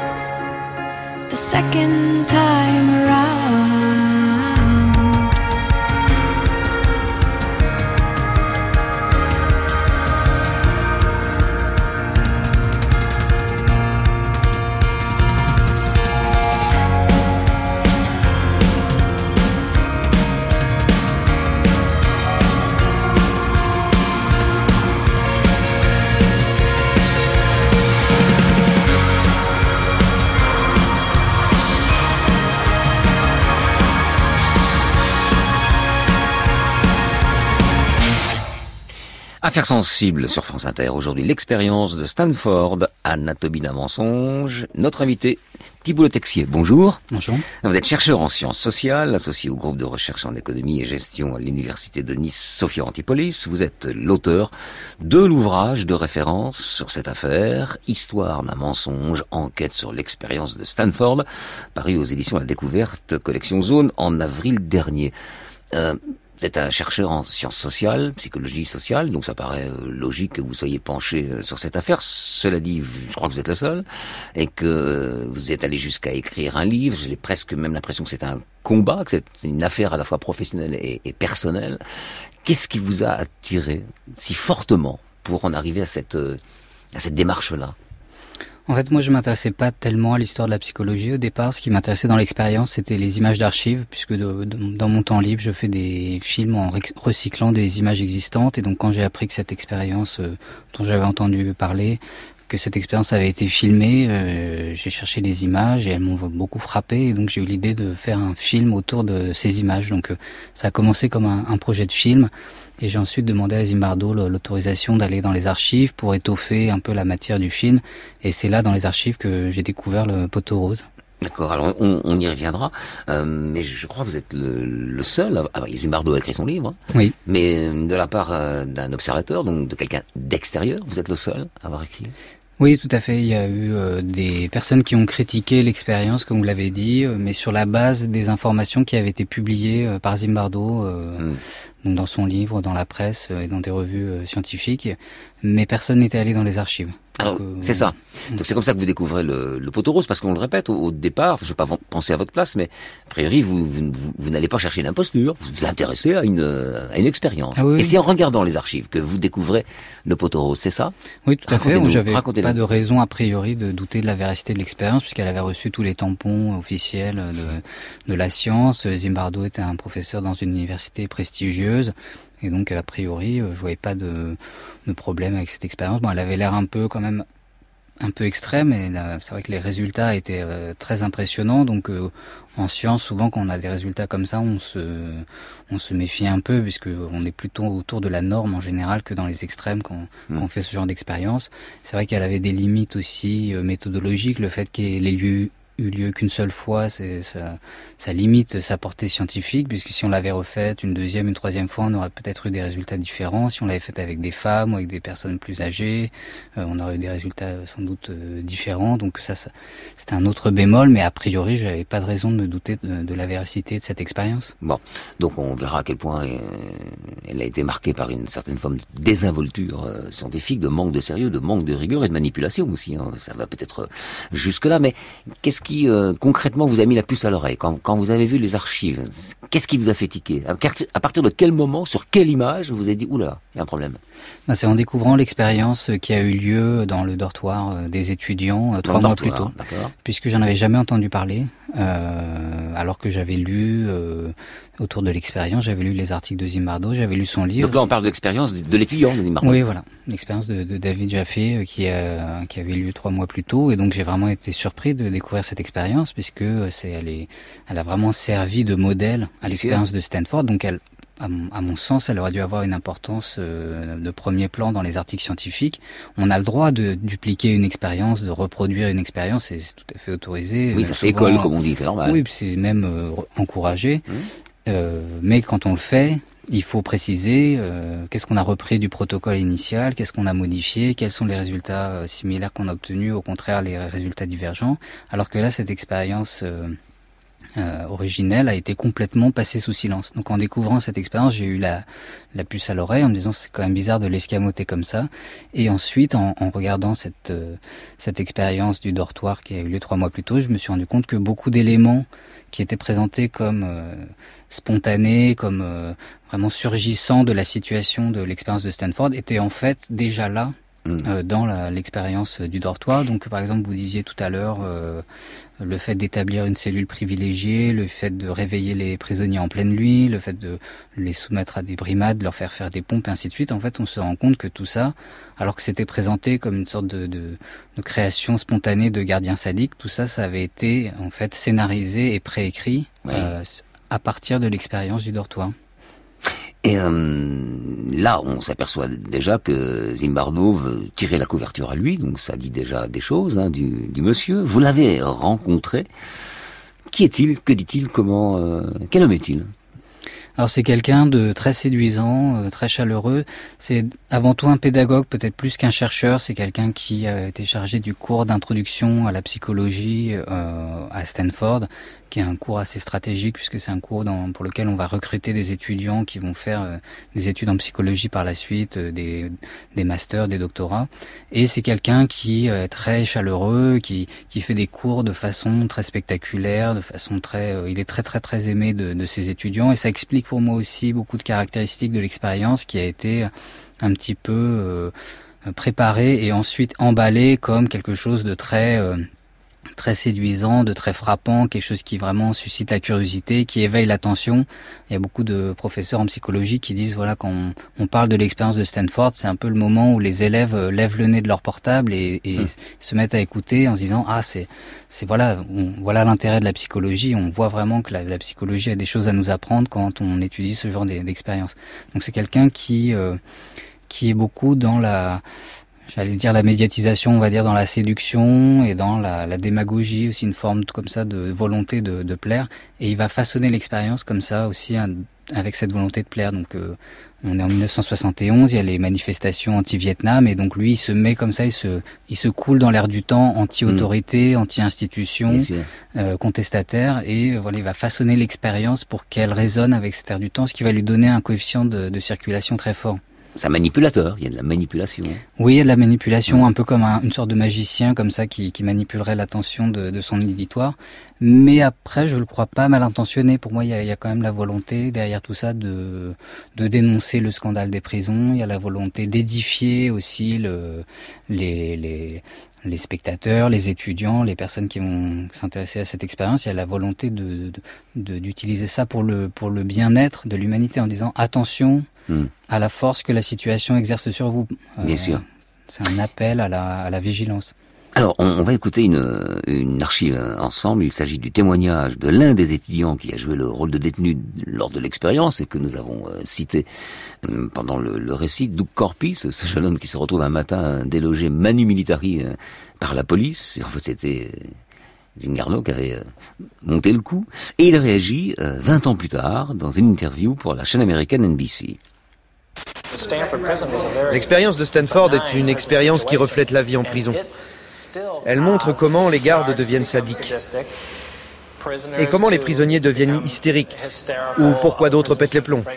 second time around. Affaires sensibles sur France Inter. Aujourd'hui, l'expérience de Stanford, Anatomie d'un mensonge. Notre invité, Thibault Le Texier. Bonjour. Bonjour. Vous êtes chercheur en sciences sociales, associé au groupe de recherche en économie et gestion à l'université de Nice, Sophia Antipolis. Vous êtes l'auteur de l'ouvrage de référence sur cette affaire, Histoire d'un mensonge, enquête sur l'expérience de Stanford, paru aux éditions La Découverte, collection Zone, en avril dernier. Vous êtes un chercheur en sciences sociales, psychologie sociale, donc ça paraît logique que vous soyez penché sur cette affaire. Cela dit, je crois que vous êtes le seul, et que vous êtes allé jusqu'à écrire un livre. J'ai presque même l'impression que c'est un combat, que c'est une affaire à la fois professionnelle et personnelle. Qu'est-ce qui vous a attiré si fortement pour en arriver à cette démarche-là ? En fait, moi, je m'intéressais pas tellement à l'histoire de la psychologie au départ. Ce qui m'intéressait dans l'expérience, c'était les images d'archives, puisque dans mon temps libre, je fais des films en recyclant des images existantes. Et donc, quand j'ai appris que cette expérience dont j'avais entendu parler, que cette expérience avait été filmée, j'ai cherché les images et elles m'ont beaucoup frappé. Et donc, j'ai eu l'idée de faire un film autour de ces images. Donc, ça a commencé comme un projet de film. Et j'ai ensuite demandé à Zimbardo l'autorisation d'aller dans les archives pour étoffer un peu la matière du film. Et c'est là, dans les archives, que j'ai découvert le poteau rose. D'accord, alors on y reviendra, mais je crois que vous êtes le seul. Zimbardo a écrit son livre, oui. Mais de la part d'un observateur, donc de quelqu'un d'extérieur, vous êtes le seul à avoir écrit. Oui, tout à fait. Il y a eu des personnes qui ont critiqué l'expérience, comme vous l'avez dit, mais sur la base des informations qui avaient été publiées par Zimbardo, donc dans son livre, dans la presse et dans des revues scientifiques, mais personne n'était allé dans les archives. Alors, c'est ça. Donc c'est comme ça que vous découvrez le poteau rose, parce qu'on le répète, au départ, je ne vais pas penser à votre place, mais a priori, vous n'allez pas chercher l'imposture, vous vous intéressez à une expérience. Ah oui. Et c'est en regardant les archives que vous découvrez le poteau rose, c'est ça ? Oui, tout à fait. J'avais pas de raison a priori de douter de la véracité de l'expérience, puisqu'elle avait reçu tous les tampons officiels de la science. Zimbardo était un professeur dans une université prestigieuse. Et donc, a priori, je voyais pas de problème avec cette expérience. Bon, elle avait l'air un peu extrême, et c'est vrai que les résultats étaient très impressionnants. Donc, en science, souvent, quand on a des résultats comme ça, on se méfie un peu, puisque on est plutôt autour de la norme en général que dans les extrêmes quand on fait ce genre d'expérience. C'est vrai qu'elle avait des limites aussi méthodologiques, le fait qu'elle ait eu lieu qu'une seule fois, ça limite sa portée scientifique, puisque si on l'avait refaite une deuxième, une troisième fois, on aurait peut-être eu des résultats différents. Si on l'avait faite avec des femmes ou avec des personnes plus âgées, on aurait eu des résultats sans doute différents. Donc ça c'était un autre bémol, mais a priori, j'avais pas de raison de me douter de la véracité de cette expérience. Bon, donc on verra à quel point elle a été marquée par une certaine forme de désinvolture scientifique, de manque de sérieux, de manque de rigueur et de manipulation aussi. Ça va peut-être jusque-là, mais qu'est-ce qui concrètement vous a mis la puce à l'oreille quand vous avez vu les archives? Qu'est-ce qui vous a fait tiquer? À partir de quel moment, sur quelle image vous avez dit oula, il y a un problème? C'est en découvrant l'expérience qui a eu lieu dans le dortoir des étudiants 3 mois plus tôt, puisque j'en avais jamais entendu parler, alors que j'avais lu autour de l'expérience, j'avais lu les articles de Zimbardo, j'avais lu son livre. Donc là on parle de l'expérience de l'étudiant de Zimbardo. Oui, voilà, l'expérience de David Jaffe qui avait lieu 3 mois plus tôt, et donc j'ai vraiment été surpris de découvrir cette expérience, puisque elle a vraiment servi de modèle à l'expérience de Stanford. Donc à mon sens, elle aurait dû avoir une importance de premier plan dans les articles scientifiques. On a le droit de dupliquer une expérience, de reproduire une expérience, et c'est tout à fait autorisé. Oui, ça fait école, comme on dit, c'est normal. Oui, c'est même encouragé. Mais quand on le fait, il faut préciser qu'est-ce qu'on a repris du protocole initial, qu'est-ce qu'on a modifié, quels sont les résultats similaires qu'on a obtenus, au contraire les résultats divergents. Alors que là, cette expérience originelle a été complètement passée sous silence. Donc en découvrant cette expérience, j'ai eu la puce à l'oreille en me disant c'est quand même bizarre de l'escamoter comme ça. Et ensuite, en regardant cette expérience du dortoir qui a eu lieu 3 mois plus tôt, je me suis rendu compte que beaucoup d'éléments qui étaient présentés comme spontanés, comme vraiment surgissant de la situation de l'expérience de Stanford étaient en fait déjà là dans l'expérience du dortoir. Donc par exemple, vous disiez tout à l'heure le fait d'établir une cellule privilégiée, le fait de réveiller les prisonniers en pleine nuit, le fait de les soumettre à des brimades, de leur faire faire des pompes, et ainsi de suite. En fait, on se rend compte que tout ça, alors que c'était présenté comme une sorte de création spontanée de gardiens sadiques, tout ça, ça avait été en fait scénarisé et préécrit à partir de l'expérience du dortoir. Et là, on s'aperçoit déjà que Zimbardo veut tirer la couverture à lui, donc ça dit déjà des choses du monsieur. Vous l'avez rencontré. Qui est-il? Que dit-il? Comment? Quel homme est-il? Alors c'est quelqu'un de très séduisant, très chaleureux. C'est avant tout un pédagogue, peut-être plus qu'un chercheur. C'est quelqu'un qui a été chargé du cours d'introduction à la psychologie à Stanford, qui est un cours assez stratégique puisque c'est un cours pour lequel on va recruter des étudiants qui vont faire des études en psychologie par la suite, des masters, des doctorats. Et c'est quelqu'un qui est très chaleureux, qui fait des cours de façon très spectaculaire, de façon il est très très très aimé de ses étudiants, et ça explique pour moi aussi beaucoup de caractéristiques de l'expérience qui a été un petit peu préparée et ensuite emballée comme quelque chose de très séduisant, de très frappant, quelque chose qui vraiment suscite la curiosité, qui éveille l'attention. Il y a beaucoup de professeurs en psychologie qui disent, voilà, quand on parle de l'expérience de Stanford, c'est un peu le moment où les élèves lèvent le nez de leur portable et se mettent à écouter en se disant, voilà l'intérêt de la psychologie. On voit vraiment que la psychologie a des choses à nous apprendre quand on étudie ce genre d'expérience. Donc c'est quelqu'un qui est beaucoup dans la médiatisation, on va dire, dans la séduction et dans la démagogie, aussi une forme comme ça de volonté de plaire. Et il va façonner l'expérience comme ça aussi avec cette volonté de plaire. Donc on est en 1971, il y a les manifestations anti-Vietnam et donc lui il se met comme ça, il se coule dans l'air du temps, anti-autorité, anti-institution, contestataire, et voilà, il va façonner l'expérience pour qu'elle résonne avec cet air du temps, ce qui va lui donner un coefficient de circulation très fort. C'est un manipulateur, il y a de la manipulation. Oui, il y a de la manipulation, un peu comme une sorte de magicien comme ça qui manipulerait l'attention de son auditoire. Mais après, je le crois pas mal intentionné. Pour moi, il y a quand même la volonté derrière tout ça de dénoncer le scandale des prisons. Il y a la volonté d'édifier aussi les spectateurs, les étudiants, les personnes qui vont s'intéresser à cette expérience. Il y a la volonté d'utiliser ça pour le bien-être de l'humanité en disant attention à la force que la situation exerce sur vous. Bien sûr. C'est un appel à la vigilance. Alors, on va écouter une archive ensemble. Il s'agit du témoignage de l'un des étudiants qui a joué le rôle de détenu lors de l'expérience et que nous avons cité pendant le récit. Doug Corpi, ce jeune homme qui se retrouve un matin délogé manu militari par la police. Et en fait, c'était Zimbardo qui avait monté le coup. Et il réagit 20 ans plus tard dans une interview pour la chaîne américaine NBC. L'expérience de Stanford est une expérience qui reflète la vie en prison. Elle montre comment les gardes deviennent sadiques et comment les prisonniers deviennent hystériques ou pourquoi d'autres pètent les plombs.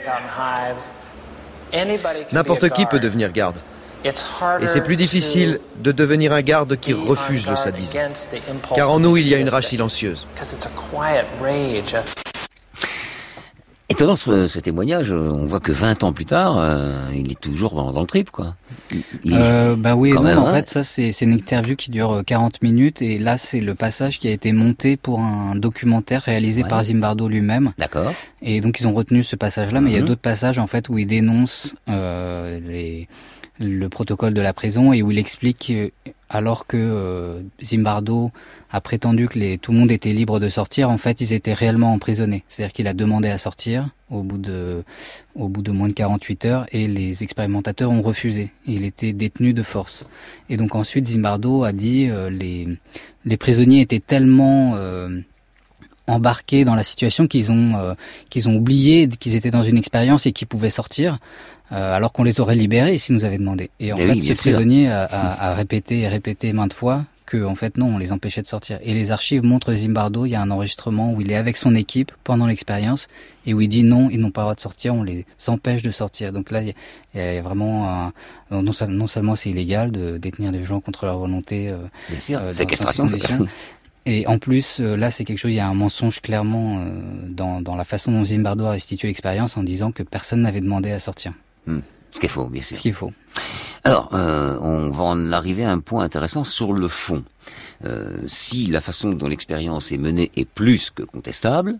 N'importe qui peut devenir garde. Et c'est plus difficile de devenir un garde qui refuse le sadisme. Car en nous, il y a une rage silencieuse. Étonnant ce témoignage, on voit que 20 ans plus tard, il est toujours dans le trip, quoi. Oui et non, en fait, ça c'est une interview qui dure 40 minutes et là c'est le passage qui a été monté pour un documentaire réalisé par Zimbardo lui-même. D'accord. Et donc ils ont retenu ce passage-là, mais il y a d'autres passages en fait où il dénonce le protocole de la prison et où il explique alors que Zimbardo a prétendu que tout le monde était libre de sortir, en fait ils étaient réellement emprisonnés. C'est-à-dire qu'il a demandé à sortir au bout de moins de 48 heures et les expérimentateurs ont refusé. Il était détenu de force. Et donc ensuite Zimbardo a dit les prisonniers étaient tellement embarqués dans la situation qu'ils ont oublié qu'ils étaient dans une expérience et qu'ils pouvaient sortir. Alors qu'on les aurait libérés s'ils nous avaient demandé. Et en fait, ce prisonnier a répété et répété maintes fois que en fait non, on les empêchait de sortir. Et les archives montrent Zimbardo, il y a un enregistrement où il est avec son équipe pendant l'expérience et où il dit non, ils n'ont pas le droit de sortir, on les empêche de sortir. Donc là, il y a vraiment non seulement c'est illégal de détenir les gens contre leur volonté. Bien sûr, séquestration. Et en plus, là, c'est quelque chose, il y a un mensonge clairement dans la façon dont Zimbardo a restitué l'expérience en disant que personne n'avait demandé à sortir. Ce qu'il faut, bien sûr. Ce qu'il faut. Alors, on va en arriver à un point intéressant sur le fond. Si la façon dont l'expérience est menée est plus que contestable,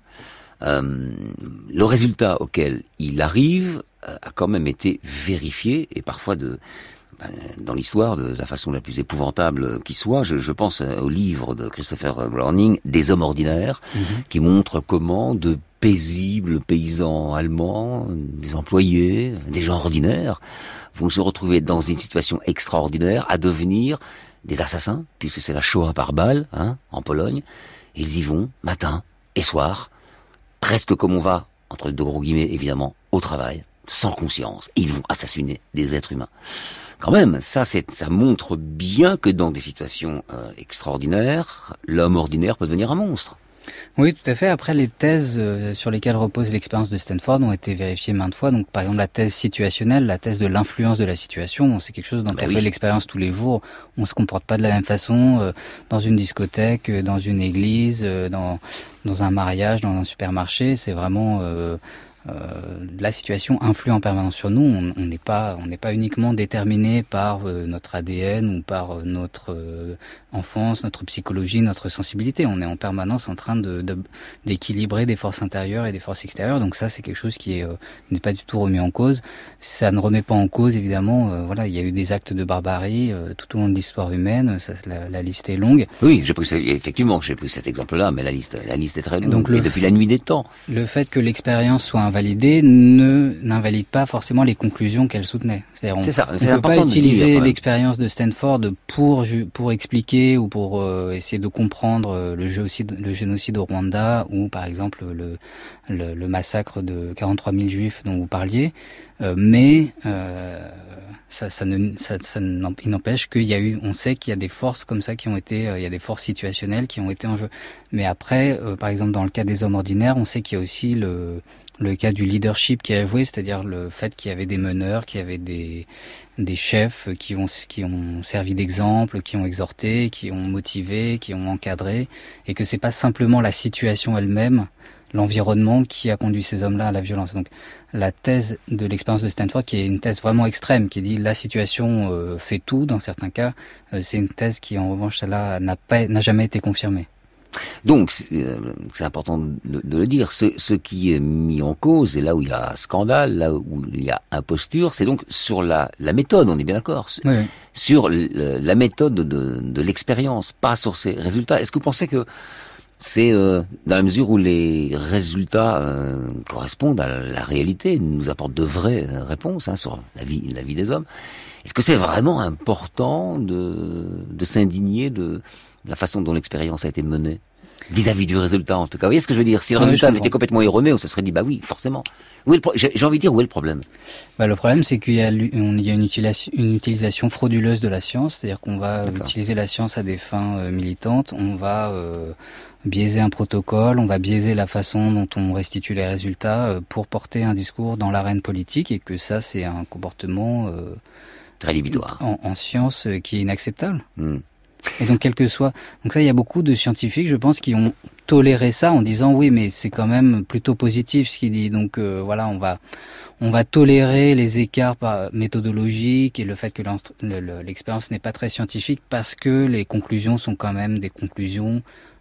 le résultat auquel il arrive a quand même été vérifié, et parfois dans l'histoire de la façon la plus épouvantable qui soit. Je pense au livre de Christopher Browning, Des hommes ordinaires, qui montre comment de paisibles paysans allemands, des employés, des gens ordinaires, vont se retrouver dans une situation extraordinaire à devenir des assassins, puisque c'est la Shoah par balle, en Pologne. Ils y vont, matin et soir, presque comme on va, entre deux gros guillemets évidemment, au travail, sans conscience. Ils vont assassiner des êtres humains. Quand même, ça montre bien que dans des situations extraordinaires, l'homme ordinaire peut devenir un monstre. Oui, tout à fait. Après, les thèses sur lesquelles repose l'expérience de Stanford ont été vérifiées maintes fois. Donc, par exemple, la thèse situationnelle, la thèse de l'influence de la situation, c'est quelque chose dont on fait l'expérience tous les jours. On se comporte pas de la même façon dans une discothèque, dans une église, dans un mariage, dans un supermarché. C'est vraiment la situation influe en permanence sur nous. On n'est pas uniquement déterminé par notre ADN ou par notre enfance, notre psychologie, notre sensibilité. On est en permanence en train d'équilibrer des forces intérieures et des forces extérieures. Donc ça, c'est quelque chose qui n'est pas du tout remis en cause. Ça ne remet pas en cause, évidemment. Voilà, il y a eu des actes de barbarie tout au long de l'histoire humaine. Ça, la liste est longue. Oui, j'ai pris cet exemple-là, mais la liste est très longue. Donc, et depuis la nuit des temps. Le fait que l'expérience soit invalidée n'invalide pas forcément les conclusions qu'elle soutenait. C'est-à-dire, on ne peut pas utiliser l'expérience de Stanford pour expliquer ou pour essayer de comprendre le génocide au Rwanda ou par exemple le massacre de 43 000 juifs dont vous parliez, mais il n'empêche on sait qu'il y a des forces comme ça qui ont été, il y a des forces situationnelles qui ont été en jeu. Mais après, par exemple dans le cas des hommes ordinaires, on sait qu'il y a aussi le cas du leadership qui a joué, c'est-à-dire le fait qu'il y avait des meneurs, qu'il y avait des chefs qui ont servi d'exemple, qui ont exhorté, qui ont motivé, qui ont encadré, et que c'est pas simplement la situation elle-même, l'environnement qui a conduit ces hommes-là à la violence. Donc la thèse de l'expérience de Stanford, qui est une thèse vraiment extrême, qui dit la situation fait tout dans certains cas, c'est une thèse qui en revanche celle-là n'a jamais été confirmée. Donc, c'est important de le dire, ce qui est mis en cause, et là où il y a scandale, là où il y a imposture, c'est donc sur la méthode, on est bien d'accord, oui. Sur la méthode de l'expérience, pas sur ses résultats. Est-ce que vous pensez que c'est dans la mesure où les résultats correspondent à la réalité, nous apportent de vraies réponses sur la vie des hommes, est-ce que c'est vraiment important de s'indigner de la façon dont l'expérience a été menée vis-à-vis du résultat, en tout cas? Vous voyez ce que je veux dire? Si le résultat avait été complètement erroné, on se serait dit, bah oui, forcément. J'ai envie de dire, où est le problème? Le problème, c'est qu'il y a une utilisation frauduleuse de la science, c'est-à-dire qu'on va utiliser la science à des fins militantes, on va biaiser un protocole, on va biaiser la façon dont on restitue les résultats pour porter un discours dans l'arène politique, et que ça, c'est un comportement rédhibitoire en science qui est inacceptable. Et donc donc ça, il y a beaucoup de scientifiques, je pense, qui ont toléré ça en disant oui, mais c'est quand même plutôt positif ce qu'il dit. Donc voilà, on va tolérer les écarts méthodologiques et le fait que l'expérience n'est pas très scientifique parce que les conclusions sont quand même des conclusions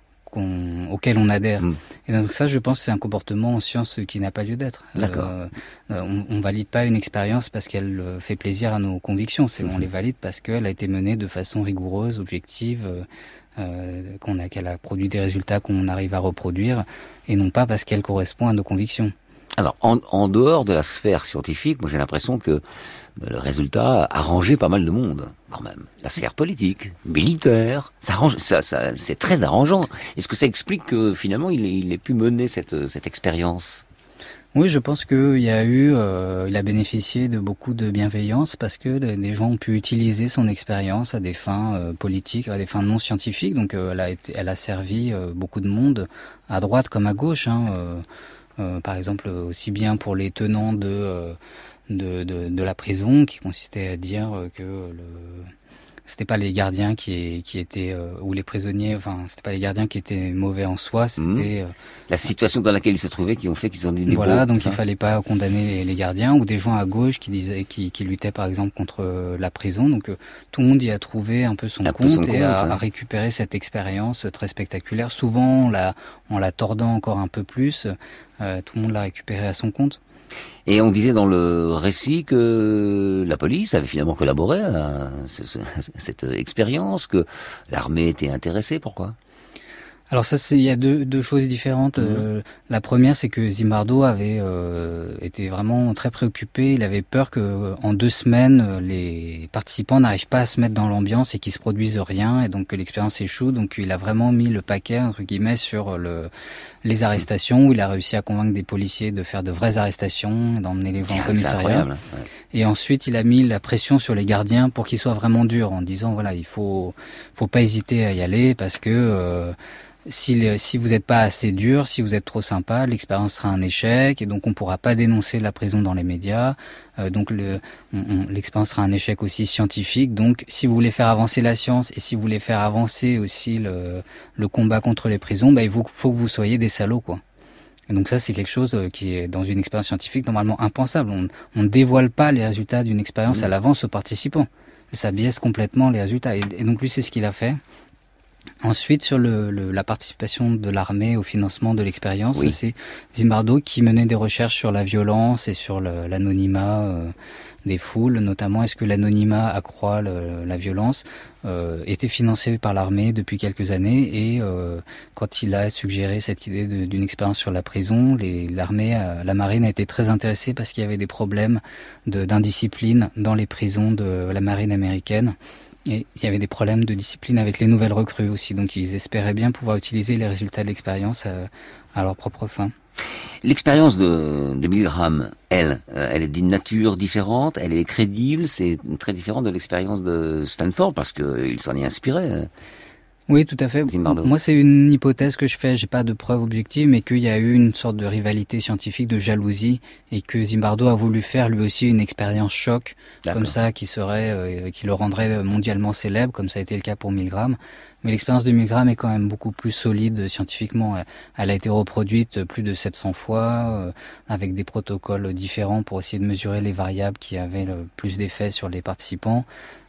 auquel on adhère. Et donc ça, je pense que c'est un comportement en science qui n'a pas lieu d'être. D'accord. On valide pas une expérience parce qu'elle fait plaisir à nos convictions. On les valide parce qu'elle a été menée de façon rigoureuse, objective, qu'elle a produit des résultats qu'on arrive à reproduire, et non pas parce qu'elle correspond à nos convictions. Alors, en dehors de la sphère scientifique, moi j'ai l'impression que le résultat a arrangé pas mal de monde, quand même. La sphère politique, militaire, c'est très arrangeant. Est-ce que ça explique que finalement il ait pu mener cette expérience? Oui, je pense qu'il a bénéficié de beaucoup de bienveillance parce que des gens ont pu utiliser son expérience à des fins politiques, à des fins non scientifiques. Donc, elle a servi beaucoup de monde à droite comme à gauche. Par exemple, aussi bien pour les tenants de la prison, qui consistait à dire que c'était pas les gardiens qui étaient ou les prisonniers, c'était pas les gardiens qui étaient mauvais en soi, c'était la situation dans laquelle ils se trouvaient qui ont fait qu'ils ont eu des voilà, donc il fallait pas condamner les gardiens, ou des gens à gauche qui luttaient par exemple contre la prison. Donc tout le monde y a trouvé un peu son compte et a récupéré cette expérience très spectaculaire, souvent en la tordant encore un peu plus. Tout le monde l'a récupéré à son compte. Et on disait dans le récit que la police avait finalement collaboré à cette expérience, que l'armée était intéressée. Pourquoi ? Alors ça, il y a deux choses différentes. La première, c'est que Zimbardo avait été vraiment très préoccupé. Il avait peur que en 2 semaines, les participants n'arrivent pas à se mettre dans l'ambiance et qu'il se produise rien, et donc que l'expérience échoue. Donc il a vraiment mis le paquet entre guillemets sur les arrestations, où il a réussi à convaincre des policiers de faire de vraies arrestations et d'emmener les gens au commissariat. Ouais. Et ensuite, il a mis la pression sur les gardiens pour qu'ils soient vraiment durs, en disant voilà, il faut pas hésiter à y aller parce que si vous n'êtes pas assez dur, si vous êtes trop sympa, l'expérience sera un échec et donc on pourra pas dénoncer la prison dans les médias. Donc l'expérience sera un échec aussi scientifique. Donc si vous voulez faire avancer la science et si vous voulez faire avancer aussi le combat contre les prisons, il faut que vous soyez des salauds, quoi. Et donc ça, c'est quelque chose qui est dans une expérience scientifique normalement impensable. On ne dévoile pas les résultats d'une expérience à l'avance aux participants. Ça biaise complètement les résultats. Et donc lui, c'est ce qu'il a fait. Ensuite, sur la participation de l'armée au financement de l'expérience, c'est Zimbardo qui menait des recherches sur la violence et sur l'anonymat des foules, notamment est-ce que l'anonymat accroît la violence, était financé par l'armée depuis quelques années, et quand il a suggéré cette idée d'une expérience sur la prison, la marine a été très intéressée parce qu'il y avait des problèmes d'indiscipline dans les prisons de la marine américaine. Et il y avait des problèmes de discipline avec les nouvelles recrues aussi, donc ils espéraient bien pouvoir utiliser les résultats de l'expérience à leur propre fin. L'expérience de Milgram, elle est d'une nature différente, elle est crédible, c'est très différent de l'expérience de Stanford parce qu'il s'en est inspiré. Oui, tout à fait. Zimbardo. Moi, c'est une hypothèse que je fais, j'ai pas de preuve objective, mais qu'il y a eu une sorte de rivalité scientifique, de jalousie, et que Zimbardo a voulu faire lui aussi une expérience choc, comme ça, qui le rendrait mondialement célèbre, comme ça a été le cas pour Milgram. Mais l'expérience de Milgram est quand même beaucoup plus solide scientifiquement. Elle a été reproduite plus de 700 fois, avec des protocoles différents pour essayer de mesurer les variables qui avaient le plus d'effet sur les participants.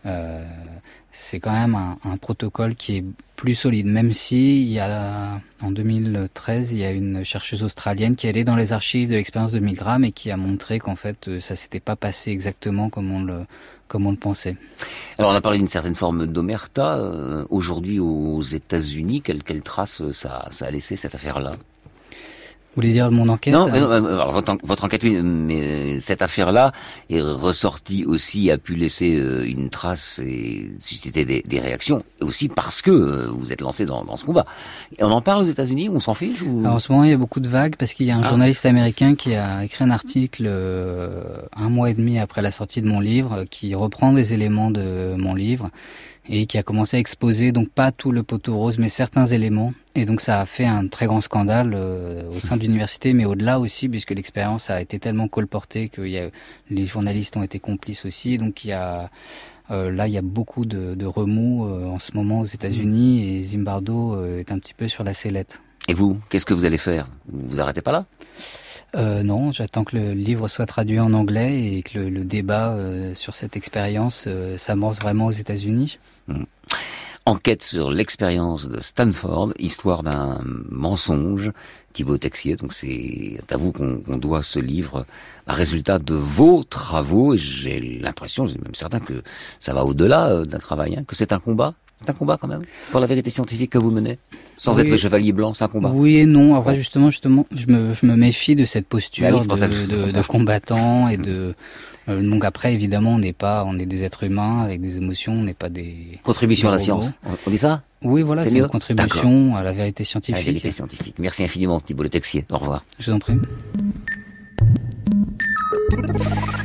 C'est quand même un protocole qui est plus solide, même si en 2013, il y a une chercheuse australienne qui est allée dans les archives de l'expérience de Milgram et qui a montré qu'en fait, ça s'était pas passé exactement comme on le pensait. Alors on a parlé d'une certaine forme d'omerta. Aujourd'hui aux États-Unis, quelle trace ça a laissé cette affaire-là ? Vous voulez dire mon enquête ? Non, alors votre enquête, oui, mais cette affaire-là est ressortie aussi, a pu laisser une trace et susciter des réactions, aussi parce que vous êtes lancé dans ce combat. Et on en parle aux États-Unis, on s'en fiche ou... Alors, en ce moment, il y a beaucoup de vagues parce qu'il y a un journaliste américain qui a écrit un article 1 mois et demi après la sortie de mon livre, qui reprend des éléments de mon livre et qui a commencé à exposer, donc pas tout le poteau rose, mais certains éléments. Et donc ça a fait un très grand scandale au sein de l'université, mais au-delà aussi, puisque l'expérience a été tellement colportée que les journalistes ont été complices aussi. Donc il y a beaucoup de remous en ce moment aux États-Unis, et Zimbardo est un petit peu sur la sellette. Et vous, qu'est-ce que vous allez faire ? Vous arrêtez pas là ? Non, j'attends que le livre soit traduit en anglais et que le débat sur cette expérience s'amorce vraiment aux États-Unis. Enquête sur l'expérience de Stanford, histoire d'un mensonge. Thibaut Texier, donc c'est à vous qu'on doit ce livre, un résultat de vos travaux, et j'ai l'impression, je suis même certain que ça va au-delà d'un travail, que c'est un combat. C'est un combat quand même, pour la vérité scientifique que vous menez, sans être le chevalier blanc, c'est un combat. Oui et non, après justement, je me méfie de cette posture de combattant et de... donc après, évidemment, on est des êtres humains avec des émotions, on n'est pas des... Contribution à la science, on dit ça ? Oui, voilà, c'est une contribution à la vérité scientifique. À la vérité scientifique. Merci infiniment, Thibaut Le Texier. Au revoir. Je vous en prie.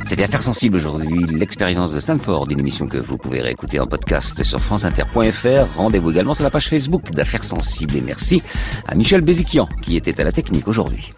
C'était Affaires sensibles aujourd'hui, l'expérience de Stanford, une émission que vous pouvez réécouter en podcast sur franceinter.fr. Rendez-vous également sur la page Facebook d'Affaires sensibles et merci à Michel Béziquian qui était à la technique aujourd'hui.